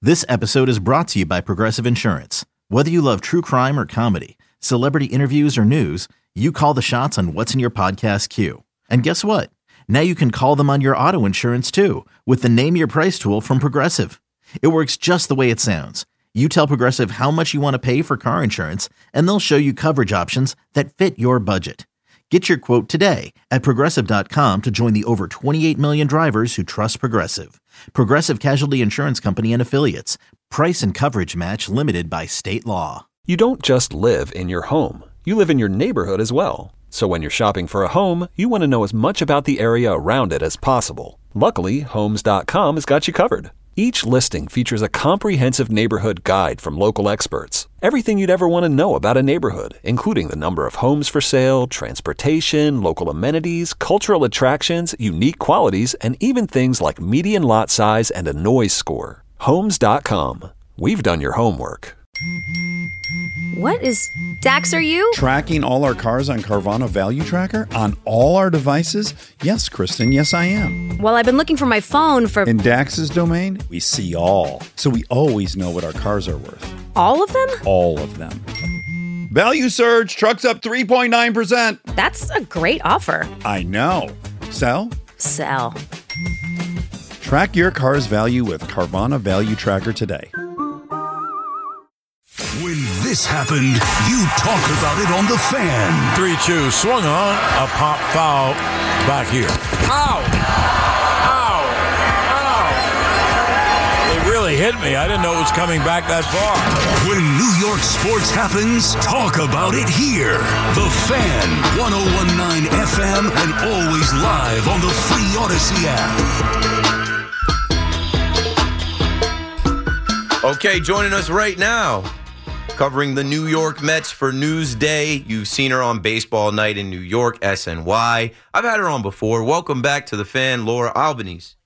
This episode is brought to you by Progressive Insurance. Whether you love true crime or comedy, celebrity interviews or news, you call the shots on what's in your podcast queue. And guess what? Now you can call them on your auto insurance too with the Name Your Price tool from Progressive. It works just the way it sounds. You tell Progressive how much you want to pay for car insurance, and they'll show you coverage options that fit your budget. Get your quote today at Progressive.com to join the over 28 million drivers who trust Progressive. Progressive Casualty Insurance Company and Affiliates. Price and coverage match limited by state law. You don't just live in your home. You live in your neighborhood as well. So when you're shopping for a home, you want to know as much about the area around it as possible. Luckily, Homes.com has got you covered. Each listing features a comprehensive neighborhood guide from local experts. Everything you'd ever want to know about a neighborhood, including the number of homes for sale, transportation, local amenities, cultural attractions, unique qualities, and even things like median lot size and a noise score. Homes.com. We've done your homework. What is Dax, are you? Tracking all our cars on Carvana Value Tracker on all our devices? Yes, Kristen, yes I am. Well, I've been looking for my phone for... In Dax's domain, we see all. So we always know what our cars are worth. All of them? All of them. Value surge, trucks up 3.9%. That's a great offer. I know. Sell? Sell. Track your car's value with Carvana Value Tracker today. When this happened, you talked about it on The Fan. 3-2, swung on, a pop foul back here. Ow! Ow! Ow! It really hit me. I didn't know it was coming back that far. When New York sports happens, talk about it here. The Fan, 101.9 FM, and always live on the free Odyssey app. Okay, joining us right now, covering the New York Mets for Newsday. You've seen her on Baseball Night in New York, SNY. I've had her on before. Welcome back to The Fan, Laura Albanese.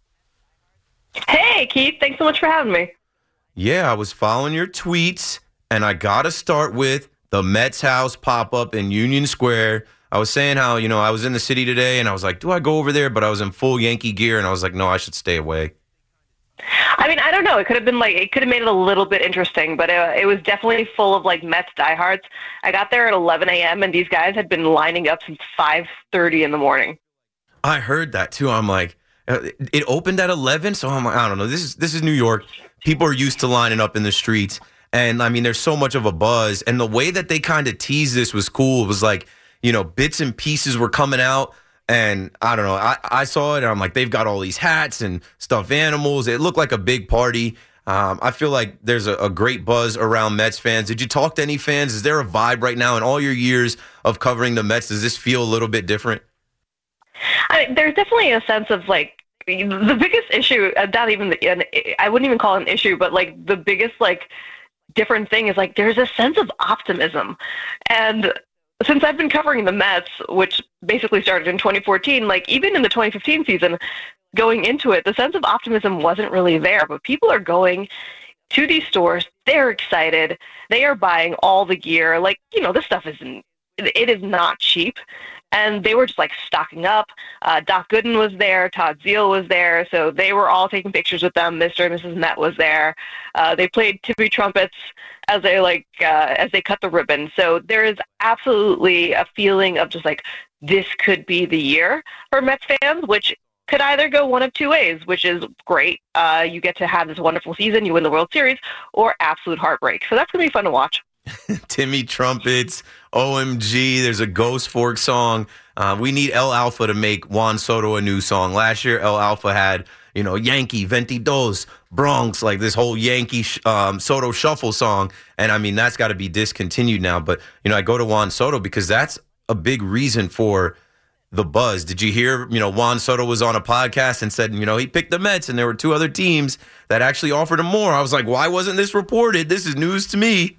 Hey, Keith. Thanks so much for having me. Yeah, I was following your tweets, and I got to start with the Mets house pop-up in Union Square. I was saying how, I was in the city today, and I was like, do I go over there? But I was in full Yankee gear, and I was like, no, I should stay away. I mean, I don't know. It could have been it could have made it a little bit interesting, but it was definitely full of Mets diehards. I got there at 11 a.m. and these guys had been lining up since 5:30 in the morning. I heard that too. I'm like, it opened at 11, so I'm like, I don't know. This is New York. People are used to lining up in the streets, and I mean, there's so much of a buzz. And the way that they kind of teased this was cool. It was like, bits and pieces were coming out. And I don't know, I saw it, and I'm like, they've got all these hats and stuffed animals. It looked like a big party. I feel like there's a great buzz around Mets fans. Did you talk to any fans? Is there a vibe right now in all your years of covering the Mets? Does this feel a little bit different? I mean, there's definitely a sense of the biggest issue, not even, I wouldn't even call it an issue, but the biggest different thing is there's a sense of optimism. And since I've been covering the Mets, which basically started in 2014, even in the 2015 season, going into it, the sense of optimism wasn't really there. But people are going to these stores. They're excited. They are buying all the gear. This stuff it is not cheap. And they were just stocking up. Doc Gooden was there. Todd Zeile was there. So they were all taking pictures with them. Mr. and Mrs. Met was there. They played tippy trumpets as they cut the ribbon. So there is absolutely a feeling of just this could be the year for Mets fans, which could either go one of two ways, which is great. You get to have this wonderful season. You win the World Series, or absolute heartbreak. So that's going to be fun to watch. Timmy Trumpets, OMG, there's a Ghost Fork song. We need El Alfa to make Juan Soto a new song. Last year, El Alfa had, Yankee, 22, Bronx, this whole Yankee Soto shuffle song. And I mean, that's got to be discontinued now. But, I go to Juan Soto because that's a big reason for the buzz. Did you hear, Juan Soto was on a podcast and said, he picked the Mets and there were two other teams that actually offered him more. I was like, why wasn't this reported? This is news to me.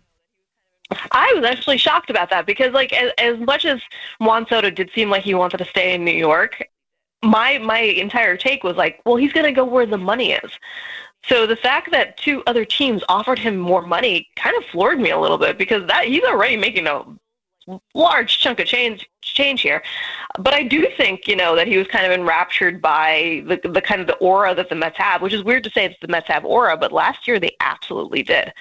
I was actually shocked about that because, as much as Juan Soto did seem like he wanted to stay in New York, my entire take was well, he's going to go where the money is. So the fact that two other teams offered him more money kind of floored me a little bit because he's already making a large chunk of change to change here. But I do think, that he was kind of enraptured by the kind of the aura that the Mets have, which is weird to say that the Mets have aura, but last year they absolutely did.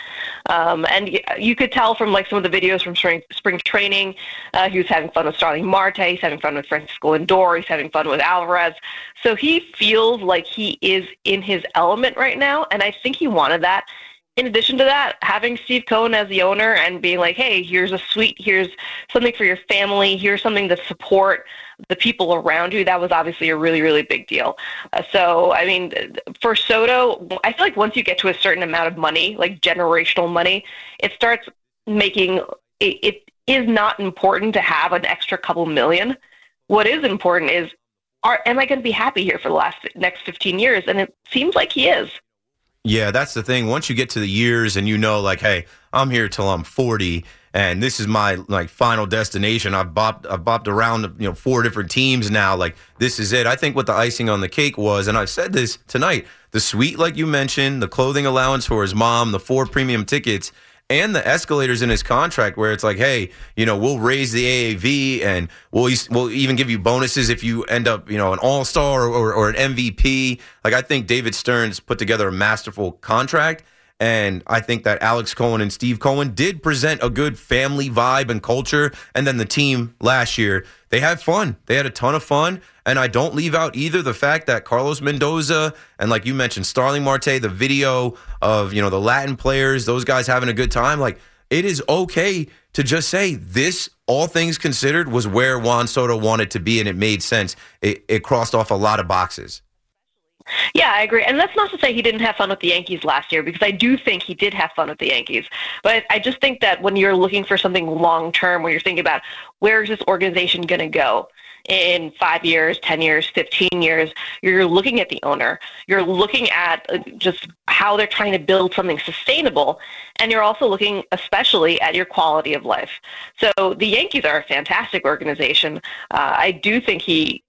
And you could tell from like some of the videos from spring training, he was having fun with Starling Marte, he's having fun with Francisco Lindor, he's having fun with Alvarez. So he feels like he is in his element right now, and I think he wanted that. In addition to that, having Steve Cohen as the owner and being like, hey, here's something for your family, here's something to support the people around you, that was obviously a really, really big deal. So, I mean, for Soto, I feel like once you get to a certain amount of money, like generational money, it starts making it is not important to have an extra couple million. What is important is, am I going to be happy here for the next 15 years? And it seems like he is. Yeah, that's the thing. Once you get to the years and like, hey, I'm here till I'm 40 and this is my like final destination. I've bopped around, 4 different teams now. Like, this is it. I think what the icing on the cake was, and I've said this tonight, the suite, like you mentioned, the clothing allowance for his mom, the 4 premium tickets, and the escalators in his contract where it's like, hey, we'll raise the AAV and we'll even give you bonuses if you end up, an all-star or an MVP. Like, I think David Stearns put together a masterful contract. And I think that Alex Cohen and Steve Cohen did present a good family vibe and culture. And then the team last year, they had fun. They had a ton of fun. And I don't leave out either the fact that Carlos Mendoza and, like you mentioned, Starling Marte, the video of, the Latin players, those guys having a good time. Like, it is okay to just say this, all things considered, was where Juan Soto wanted to be, and it made sense. It crossed off a lot of boxes. Yeah, I agree. And that's not to say he didn't have fun with the Yankees last year, because I do think he did have fun with the Yankees. But I just think that when you're looking for something long-term, when you're thinking about where is this organization going to go in 5 years, 10 years, 15 years, you're looking at the owner. You're looking at just how they're trying to build something sustainable. And you're also looking especially at your quality of life. So the Yankees are a fantastic organization. I do think he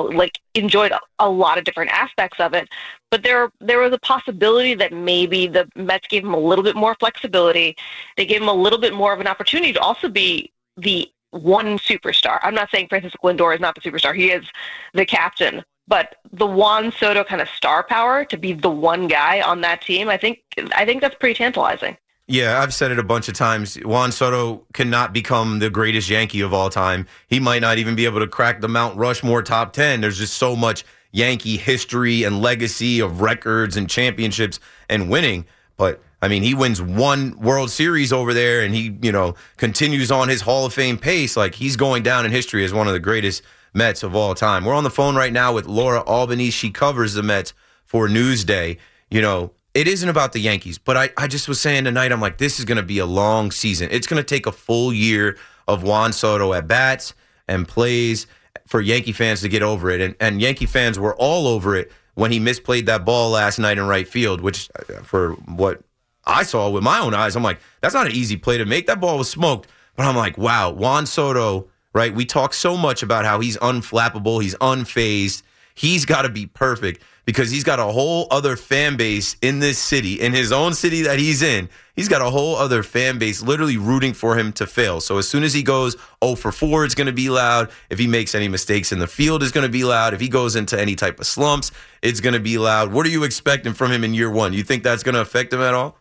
enjoyed a lot of different aspects of it, but there was a possibility that maybe the Mets gave him a little bit more flexibility. They gave him a little bit more of an opportunity to also be the one superstar. I'm not saying Francisco Lindor is not the superstar. He is the captain, but the Juan Soto kind of star power to be the one guy on that team, I think that's pretty tantalizing. Yeah, I've said it a bunch of times. Juan Soto cannot become the greatest Yankee of all time. He might not even be able to crack the Mount Rushmore top 10. There's just so much Yankee history and legacy of records and championships and winning. But, I mean, he wins 1 World Series over there and he, continues on his Hall of Fame pace. Like, he's going down in history as one of the greatest Mets of all time. We're on the phone right now with Laura Albany. She covers the Mets for Newsday. It isn't about the Yankees, but I just was saying tonight, I'm like, this is going to be a long season. It's going to take a full year of Juan Soto at bats and plays for Yankee fans to get over it. And Yankee fans were all over it when he misplayed that ball last night in right field, which for what I saw with my own eyes, I'm like, that's not an easy play to make. That ball was smoked. But I'm like, wow, Juan Soto, right? We talk so much about how he's unflappable, he's unfazed. He's got to be perfect because he's got a whole other fan base in this city, in his own city that he's in. He's got a whole other fan base literally rooting for him to fail. So as soon as he goes 0 for 4, it's going to be loud. If he makes any mistakes in the field, it's going to be loud. If he goes into any type of slumps, it's going to be loud. What are you expecting from him in year 1? You think that's going to affect him at all?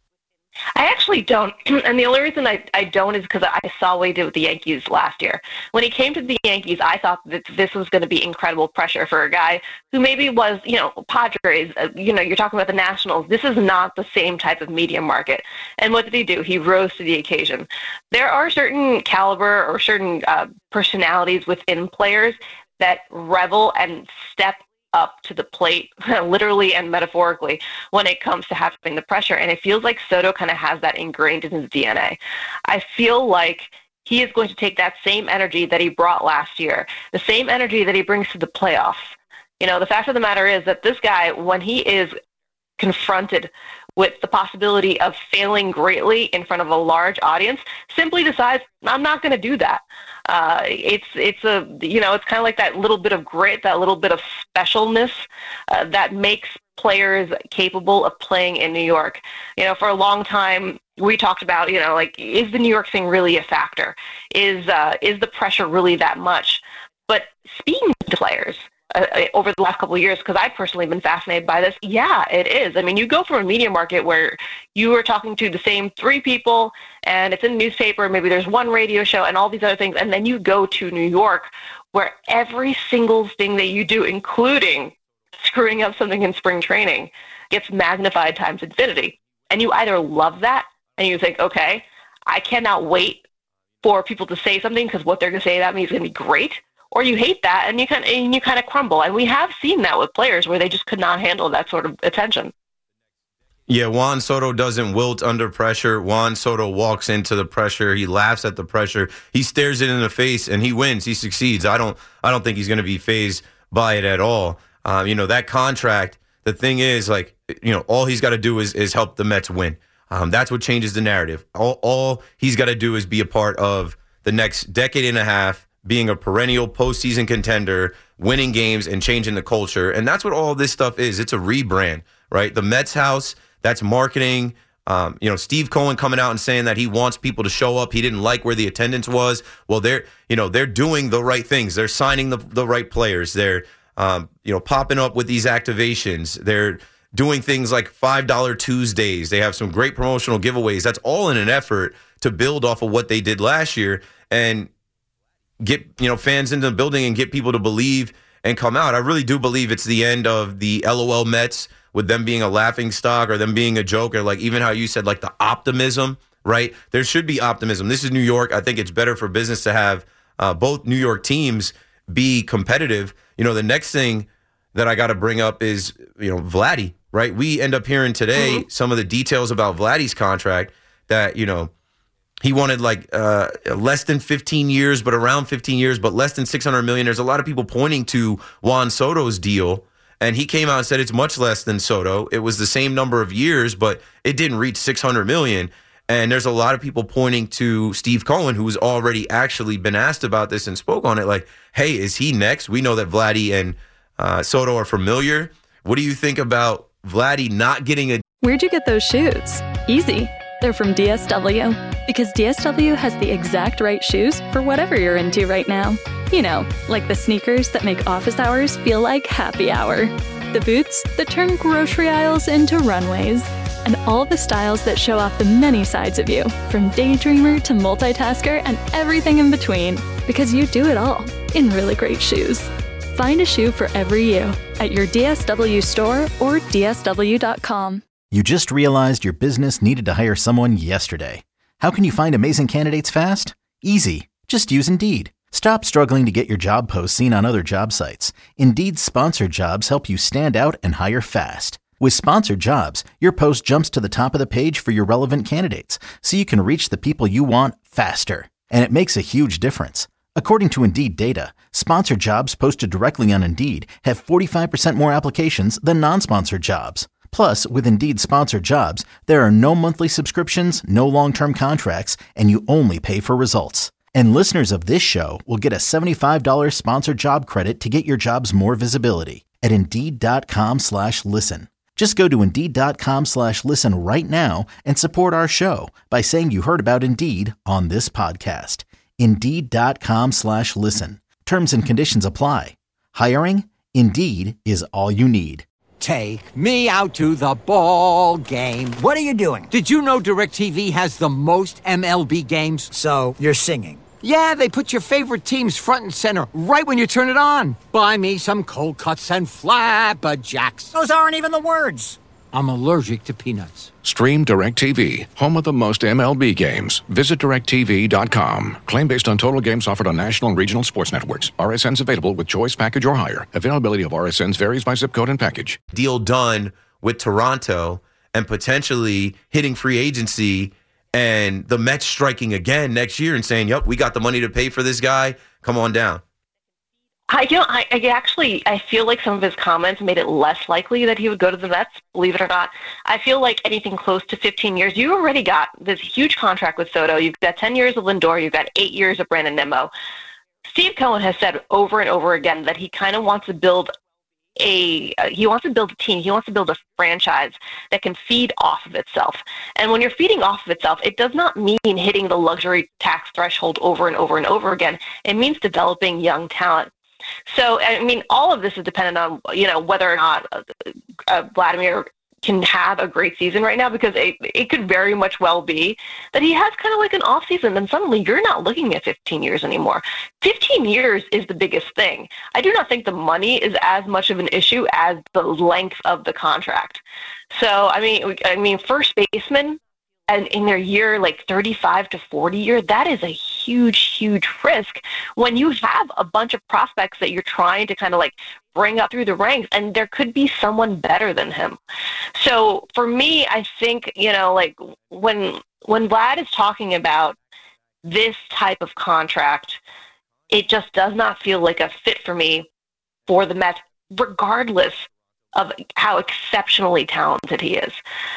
I actually don't. And the only reason I don't is because I saw what he did with the Yankees last year. When he came to the Yankees, I thought that this was going to be incredible pressure for a guy who maybe was, Padres, you're talking about the Nationals. This is not the same type of media market. And what did he do? He rose to the occasion. There are certain caliber or certain personalities within players that revel and step up to the plate, literally and metaphorically, when it comes to having the pressure. And it feels like Soto kind of has that ingrained in his DNA. I feel like he is going to take that same energy that he brought last year, the same energy that he brings to the playoffs. The fact of the matter is that this guy, when he is confronted with the possibility of failing greatly in front of a large audience, simply decides, I'm not going to do that. It's kind of like that little bit of grit, that little bit of specialness that makes players capable of playing in New York. For a long time, we talked about, like, is the New York thing really a factor? Is the pressure really that much? But speaking to players over the last couple of years, because I've personally been fascinated by this, yeah, it is. I mean, you go from a media market where you are talking to the same 3 people, and it's in the newspaper, maybe there's one radio show and all these other things, and then you go to New York, where every single thing that you do, including screwing up something in spring training, gets magnified times infinity. And you either love that and you think, okay, I cannot wait for people to say something because what they're going to say about me is going to be great, or you hate that and you kind of crumble. And we have seen that with players where they just could not handle that sort of attention. Yeah, Juan Soto doesn't wilt under pressure. Juan Soto walks into the pressure. He laughs at the pressure. He stares it in the face, and he wins. He succeeds. I don't think he's going to be fazed by it at all. That contract, the thing is, like, all he's got to do is help the Mets win. That's what changes the narrative. All he's got to do is be a part of the next decade and a half, being a perennial postseason contender, winning games, and changing the culture. And that's what all this stuff is. It's a rebrand, right? The Mets house, that's marketing. Steve Cohen coming out and saying that he wants people to show up. He didn't like where the attendance was. Well, they're doing the right things. They're signing the right players. They're popping up with these activations. They're doing things like $5 Tuesdays. They have some great promotional giveaways. That's all in an effort to build off of what they did last year and get fans into the building and get people to believe and come out. I really do believe it's the end of the LOL Mets, with them being a laughing stock or them being a joke, or like even how you said, like, the optimism, right? There should be optimism. This is New York. I think it's better for business to have both New York teams be competitive. The next thing that I got to bring up is, Vladdy, right? We end up hearing today some of the details about Vladdy's contract that, he wanted like less than 15 years, but around 15 years, but less than $600 million. There's a lot of people pointing to Juan Soto's deal, and he came out and said it's much less than Soto. It was the same number of years, but it didn't reach $600 million. And there's a lot of people pointing to Steve Cohen, who's already actually been asked about this and spoke on it, like, hey, is he next? We know that Vladdy and Soto are familiar. What do you think about Vladdy not getting a... Where'd you get those shoes? Easy. They're from DSW. Because DSW has the exact right shoes for whatever you're into right now. Like the sneakers that make office hours feel like happy hour. The boots that turn grocery aisles into runways. And all the styles that show off the many sides of you, from daydreamer to multitasker and everything in between. Because you do it all in really great shoes. Find a shoe for every you at your DSW store or DSW.com. You just realized your business needed to hire someone yesterday. How can you find amazing candidates fast? Easy. Just use Indeed. Stop struggling to get your job posts seen on other job sites. Indeed's sponsored jobs help you stand out and hire fast. With sponsored jobs, your post jumps to the top of the page for your relevant candidates, so you can reach the people you want faster. And it makes a huge difference. According to Indeed data, sponsored jobs posted directly on Indeed have 45% more applications than non-sponsored jobs. Plus, with Indeed sponsored jobs, there are no monthly subscriptions, no long-term contracts, and you only pay for results. And listeners of this show will get a $75 sponsored job credit to get your jobs more visibility at Indeed.com/listen. Just go to Indeed.com/listen right now and support our show by saying you heard about Indeed on this podcast. Indeed.com/listen. Terms and conditions apply. Hiring? Indeed is all you need. Take me out to the ball game. What are you doing? Did you know DirecTV has the most MLB games? So, you're singing. Yeah, they put your favorite teams front and center right when you turn it on. Buy me some cold cuts and flapjacks. Those aren't even the words. I'm allergic to peanuts. Stream DirecTV, home of the most MLB games. Visit DirecTV.com. Claim based on total games offered on national and regional sports networks. RSNs available with choice package or higher. Availability of RSNs varies by zip code and package. Deal done with Toronto and potentially hitting free agency, and the Mets striking again next year and saying, yep, we got the money to pay for this guy. Come on down. I feel like some of his comments made it less likely that he would go to the Mets, believe it or not. I feel like anything close to 15 years, you already got this huge contract with Soto. You've got 10 years of Lindor. You've got 8 years of Brandon Nimmo. Steve Cohen has said over and over again that he kind of wants to build he wants to build a team. He wants to build a franchise that can feed off of itself. And when you're feeding off of itself, it does not mean hitting the luxury tax threshold over and over and over again. It means developing young talent. So, I mean, all of this is dependent on, whether or not Vladimir can have a great season right now, because it could very much well be that he has kind of like an off season, and suddenly you're not looking at 15 years anymore. 15 years is the biggest thing. I do not think the money is as much of an issue as the length of the contract. So, I mean, first baseman, and in their year, like 35 to 40 year, that is a huge, huge risk when you have a bunch of prospects that you're trying to kind of like bring up through the ranks, and there could be someone better than him. So for me, I think, like when Vlad is talking about this type of contract, it just does not feel like a fit for me for the Mets, regardless of how exceptionally talented he is.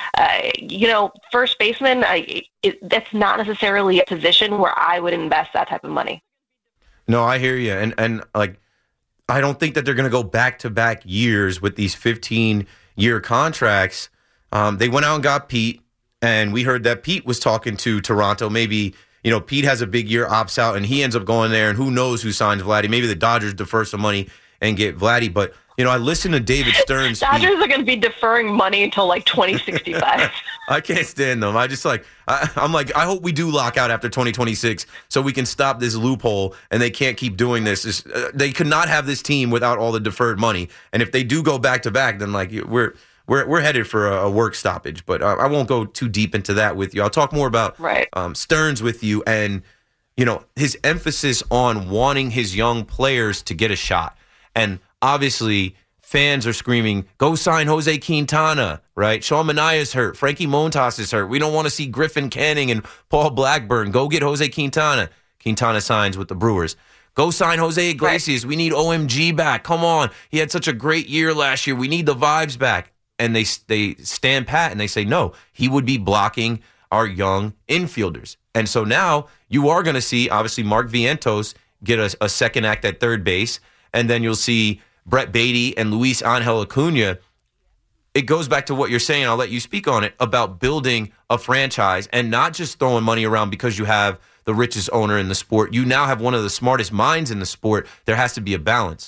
First baseman, that's not necessarily a position where I would invest that type of money. No, I hear you. And like, I don't think that they're going to go back-to-back years with these 15-year contracts. They went out and got Pete, and we heard that Pete was talking to Toronto. Maybe, Pete has a big year, opts out, and he ends up going there, and who knows who signs Vladdy. Maybe the Dodgers defer some money and get Vladdy, but I listened to David Stern speak. Dodgers are going to be deferring money until like 2065. I can't stand them. I just I'm like, I hope we do lock out after 2026 so we can stop this loophole and they can't keep doing this. They could not have this team without all the deferred money. And if they do go back to back, then like we're headed for a work stoppage. But I won't go too deep into that with you. I'll talk more about Stearns with you and his emphasis on wanting his young players to get a shot. And obviously, fans are screaming, go sign Jose Quintana, right? Sean Manaea's hurt. Frankie Montas is hurt. We don't want to see Griffin Canning and Paul Blackburn. Go get Jose Quintana. Quintana signs with the Brewers. Go sign Jose Iglesias. We need OMG back. Come on. He had such a great year last year. We need the vibes back. And they stand pat and they say, no, he would be blocking our young infielders. And so now you are going to see, obviously, Mark Vientos get a second act at third base. And then you'll see Brett Beatty and Luis Angel Acuna. It goes back to what you're saying. I'll let you speak on it about building a franchise and not just throwing money around because you have the richest owner in the sport. You now have one of the smartest minds in the sport. There has to be a balance.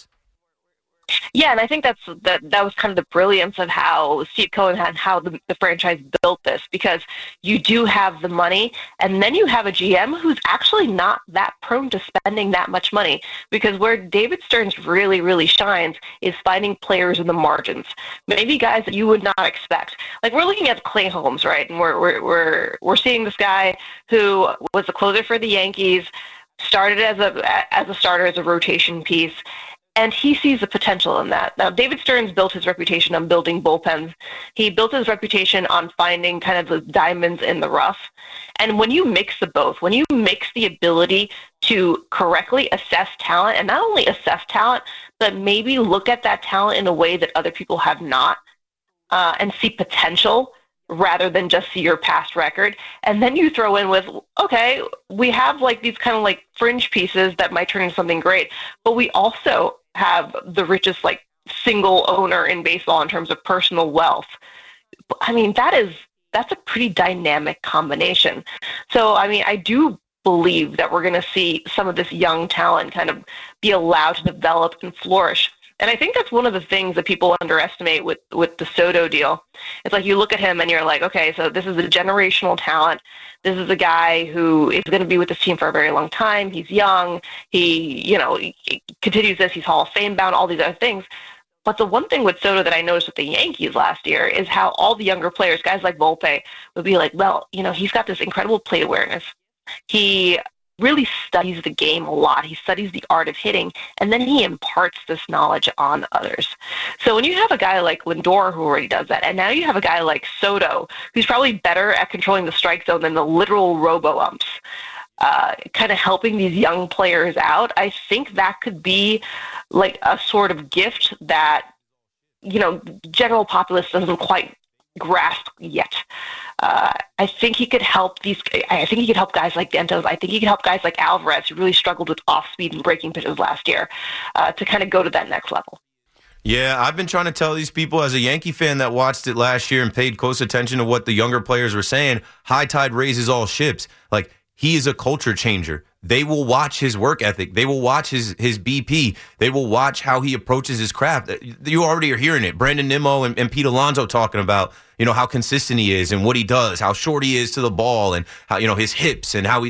Yeah, and I think that was kind of the brilliance of how Steve Cohen had how the franchise built this, because you do have the money, and then you have a GM who's actually not that prone to spending that much money, because where David Stearns really, really shines is finding players in the margins, maybe guys that you would not expect. Like we're looking at Clay Holmes, right, and we're seeing this guy who was a closer for the Yankees, started as a starter, as a rotation piece. And he sees the potential in that. Now, David Stearns built his reputation on building bullpens. He built his reputation on finding kind of the diamonds in the rough. And when you mix the both, when you mix the ability to correctly assess talent, and not only assess talent, but maybe look at that talent in a way that other people have not, and see potential rather than just see your past record. And then you throw in with, okay, we have like these kind of like fringe pieces that might turn into something great, but we also have the richest like single owner in baseball in terms of personal wealth. I mean, that's a pretty dynamic combination. So, I mean, I do believe that we're going to see some of this young talent kind of be allowed to develop and flourish. And I think that's one of the things that people underestimate with the Soto deal. It's like you look at him and you're like, okay, so this is a generational talent. This is a guy who is going to be with this team for a very long time. He's young. He continues this. He's Hall of Fame bound, all these other things. But the one thing with Soto that I noticed with the Yankees last year is how all the younger players, guys like Volpe, would be like, well, he's got this incredible plate awareness. He really studies the game a lot. He studies the art of hitting, and then he imparts this knowledge on others. So when you have a guy like Lindor who already does that, and now you have a guy like Soto who's probably better at controlling the strike zone than the literal robo-umps, kind of helping these young players out, I think that could be like a sort of gift that, general populace doesn't quite grasp yet. I think he could help guys like Dentos. I think he could help guys like Alvarez, who really struggled with off-speed and breaking pitches last year, to kind of go to that next level. Yeah, I've been trying to tell these people as a Yankee fan that watched it last year and paid close attention to what the younger players were saying, high tide raises all ships. Like, he is a culture changer. They will watch his work ethic. They will watch his BP. They will watch how he approaches his craft. You already are hearing it. Brandon Nimmo and Pete Alonso talking about, how consistent he is and what he does, how short he is to the ball, and how, his hips and how he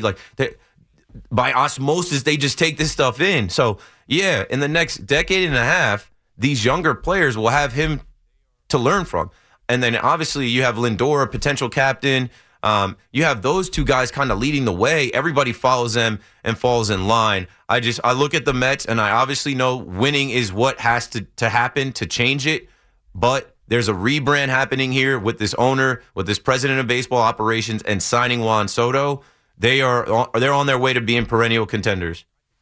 by osmosis, they just take this stuff in. So, yeah, in the next decade and a half, these younger players will have him to learn from. And then obviously you have Lindor, a potential captain. You have those two guys kind of leading the way. Everybody follows them and falls in line. I look at the Mets, and I obviously know winning is what has to happen to change it. But there's a rebrand happening here with this owner, with this president of baseball operations, and signing Juan Soto. They're on their way to being perennial contenders.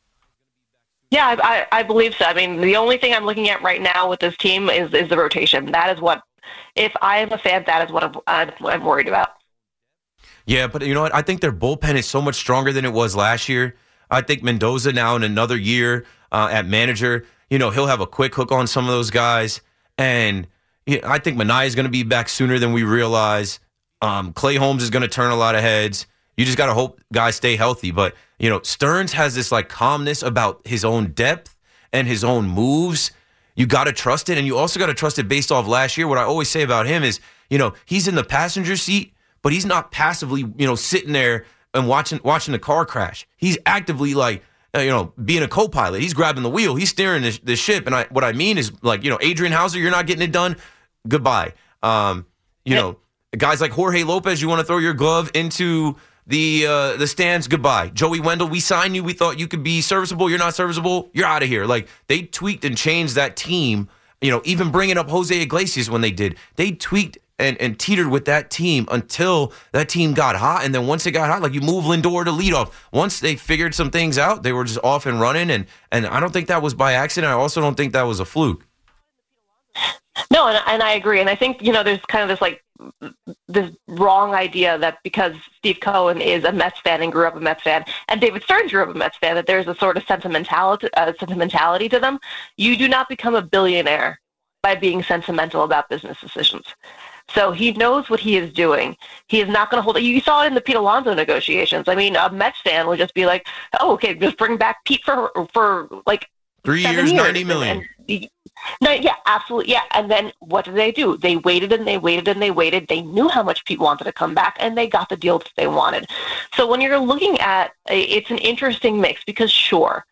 Yeah, I believe so. I mean, the only thing I'm looking at right now with this team is the rotation. That is what, if I am a fan, that is what I'm worried about. Yeah, but you know what? I think their bullpen is so much stronger than it was last year. I think Mendoza now in another year at manager, he'll have a quick hook on some of those guys. And I think Manaea is going to be back sooner than we realize. Clay Holmes is going to turn a lot of heads. You just got to hope guys stay healthy. But, Stearns has this calmness about his own depth and his own moves. You got to trust it. And you also got to trust it based off last year. What I always say about him is, he's in the passenger seat, but he's not passively, sitting there and watching the car crash. He's actively being a co-pilot. He's grabbing the wheel. He's steering the ship. And what I mean is Adrian Hauser, you're not getting it done. Goodbye. Guys like Jorge Lopez, you want to throw your glove into the stands, goodbye. Joey Wendell, we signed you. We thought you could be serviceable. You're not serviceable. You're out of here. They tweaked and changed that team. Even bringing up Jose Iglesias when they did. They tweaked and teetered with that team until that team got hot. And then once it got hot, you move Lindor to leadoff. Once they figured some things out, they were just off and running. And I don't think that was by accident. I also don't think that was a fluke. No, and I agree. And I think, there's kind of this wrong idea that because Steve Cohen is a Mets fan and grew up a Mets fan, and David Stearns grew up a Mets fan, that there's a sort of sentimentality to them. You do not become a billionaire by being sentimental about business decisions. So he knows what he is doing. He is not going to hold it. You saw it in the Pete Alonso negotiations. I mean, a Mets fan would just be like, oh, okay, just bring back Pete for 3 years, $90 million. Yeah, absolutely. Yeah. And then what did they do? They waited and they waited and they waited. They knew how much Pete wanted to come back, and they got the deal that they wanted. So when you're looking at it's an interesting mix because, sure,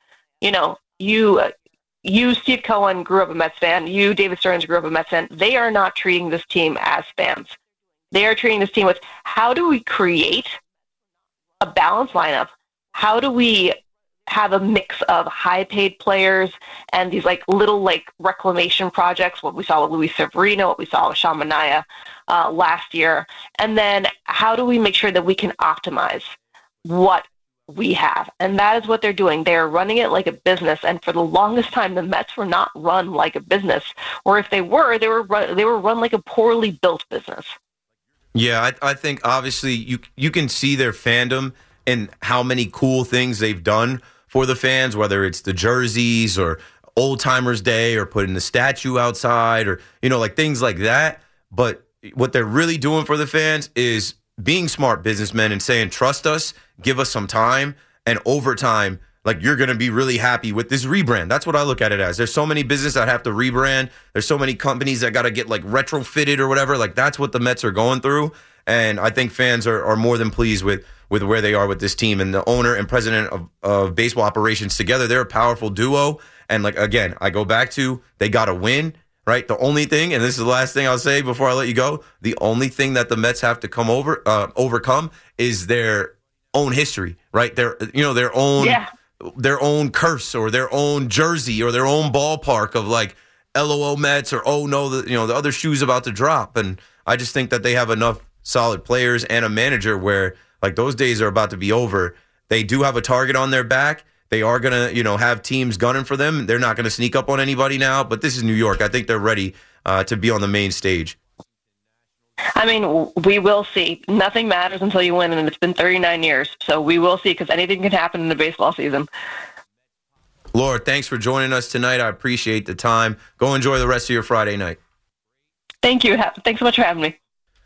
you, Steve Cohen, grew up a Mets fan. You, David Stearns, grew up a Mets fan. They are not treating this team as fans. They are treating this team with, how do we create a balanced lineup? How do we have a mix of high-paid players and these little reclamation projects, what we saw with Luis Severino, what we saw with Sean Manaea last year, and then how do we make sure that we can optimize what we have? And that is what they're doing. They're running it like a business, and for the longest time, the Mets were not run like a business, or if they were run like a poorly built business. Yeah, I think obviously you can see their fandom and how many cool things they've done for the fans, whether it's the jerseys or Old Timers Day or putting the statue outside or, things like that. But what they're really doing for the fans is being smart businessmen and saying, trust us, give us some time, and over time, you're going to be really happy with this rebrand. That's what I look at it as. There's so many businesses that have to rebrand. There's so many companies that got to get retrofitted or whatever. That's what the Mets are going through. And I think fans are more than pleased with where they are with this team. And the owner and president of baseball operations together, they're a powerful duo. And again, I go back to, they got to win, right? The only thing, and this is the last thing I'll say before I let you go, the only thing that the Mets have to overcome is their own history, right? Their own curse or their own jersey or their own ballpark of LOL Mets or, oh no, the other shoe's about to drop. And I just think that they have enough solid players and a manager where those days are about to be over. They do have a target on their back. They are going to, have teams gunning for them. They're not going to sneak up on anybody now, but this is New York. I think they're ready to be on the main stage. I mean, we will see. Nothing matters until you win, and it's been 39 years. So we will see, because anything can happen in the baseball season. Laura, thanks for joining us tonight. I appreciate the time. Go enjoy the rest of your Friday night. Thank you. Thanks so much for having me.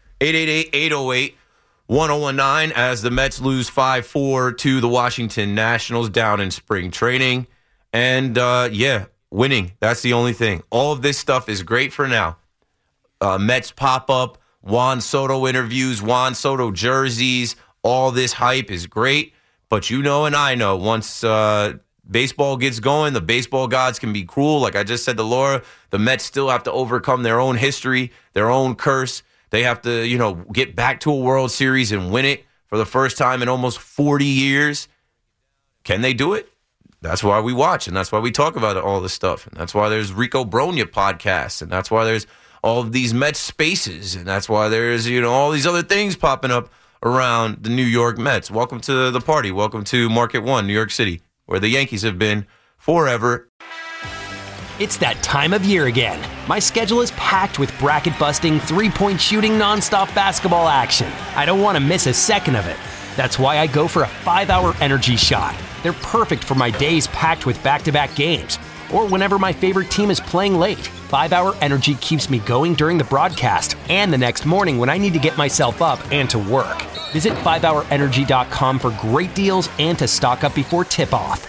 888-808-1019 as the Mets lose 5-4 to the Washington Nationals down in spring training. And, winning. That's the only thing. All of this stuff is great for now. Mets pop-up, Juan Soto interviews, Juan Soto jerseys, all this hype is great. But you know and I know, once baseball gets going, the baseball gods can be cruel. Like I just said to Laura, the Mets still have to overcome their own history, their own curse. They have to, get back to a World Series and win it for the first time in almost 40 years. Can they do it? That's why we watch, and that's why we talk about all this stuff. And that's why there's Rico Bronya podcasts, and that's why there's all of these Mets spaces, and that's why there's, all these other things popping up around the New York Mets. Welcome to the party. Welcome to Market One, New York City, where the Yankees have been forever. It's that time of year again. My schedule is packed with bracket-busting, three-point shooting, nonstop basketball action. I don't want to miss a second of it. That's why I go for a 5-hour energy shot. They're perfect for my days packed with back-to-back games, or whenever my favorite team is playing late. 5-hour energy keeps me going during the broadcast and the next morning when I need to get myself up and to work. Visit 5hourenergy.com for great deals and to stock up before tip-off.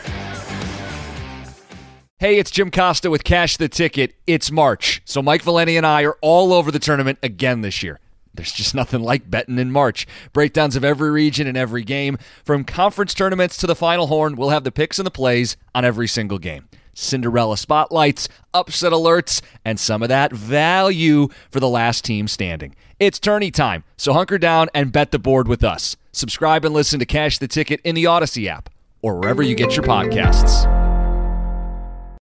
Hey, it's Jim Costa with Cash the Ticket. It's March, so Mike Valeni and I are all over the tournament again this year. There's just nothing like betting in March. Breakdowns of every region and every game. From conference tournaments to the Final Horn, we'll have the picks and the plays on every single game. Cinderella spotlights, upset alerts, and some of that value for the last team standing. It's tourney time, so hunker down and bet the board with us. Subscribe and listen to Cash the Ticket in the Odyssey app or wherever you get your podcasts.